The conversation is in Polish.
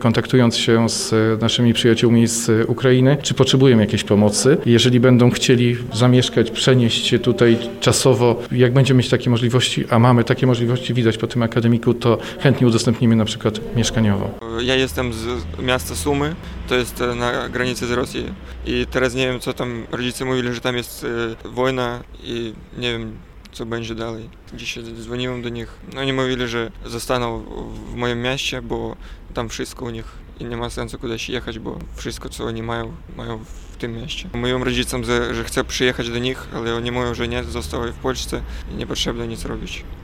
kontaktując się z naszymi przyjaciółmi z Ukrainy, czy potrzebują jakiejś pomocy. Jeżeli będą chcieli zamieszkać, przenieść się tutaj czasowo, jak będziemy mieć takie możliwości, a mamy takie możliwości, widać po tym akademiku, to chętnie udostępnimy na przykład mieszkaniowo. Ja jestem z miasta Sumy, to jest na granicy z Rosją i teraz nie wiem, co tam rodzice mówili, że tam jest wojna i nie wiem, co będzie dalej. Dzisiaj dzwoniłem do nich, oni mówili, że zostaną w moim mieście, bo tam wszystko u nich i nie ma sensu kudaś jechać, bo wszystko, co oni mają w tym mieście. Moim rodzicom, że chcę przyjechać do nich, ale oni mówią, że nie, zostały w Polsce i nie potrzebne nic robić.